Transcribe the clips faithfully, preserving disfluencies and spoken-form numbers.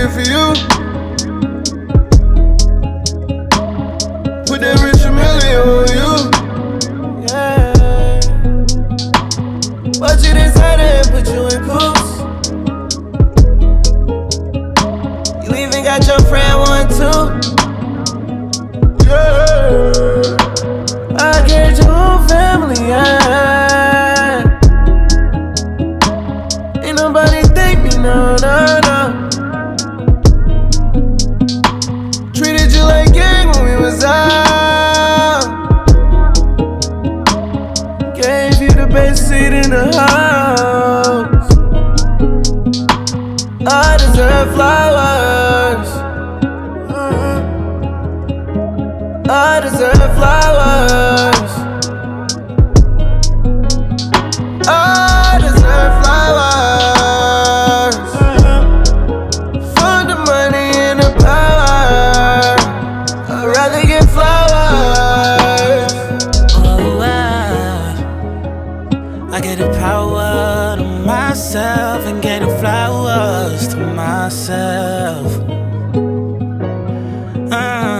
it for you. Put that rich million on you. Yeah. But you decided and put you in coops. You even got your friend one too. Yeah. I get your whole family, yeah. Ain't nobody thank me, no, no, no. Treated you like gang when we was out. Gave you the best seat in the house. I deserve flowers. uh-huh. I deserve flowers. I deserve flowers. uh-huh. For the money and the power, I'd rather get flowers. Oh, I, I get the power to myself and get the flowers to myself. Uh,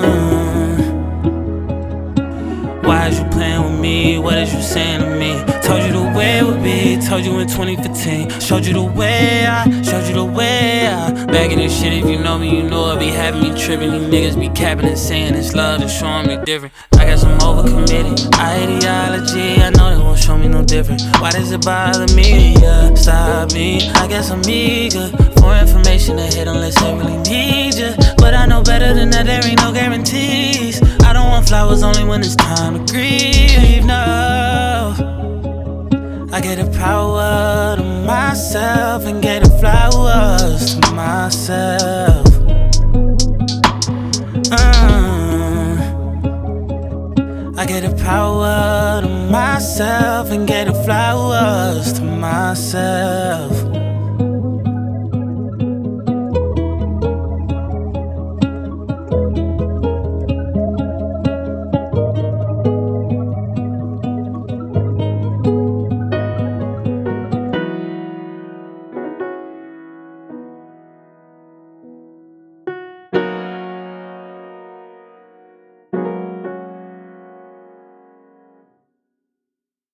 why is you playing with me? What is you saying to me? Told you the way it would be, told you in twenty fifteen. Showed you the way I, showed you the way I. Back in this shit, if you know me, you know it be having me tripping. These niggas be capping and saying it's love and showing me different. I got some overcommitted ideology, I know they won't show me no different. Why does it bother me? Yeah, stop me. I guess I'm eager for information to hit unless I really need you. But I know better than that, there ain't no guarantees. I don't want flowers only when it's time to grieve, no. I get the power to myself and get the flowers to myself. Uh, I get the power to myself and get the flowers to myself.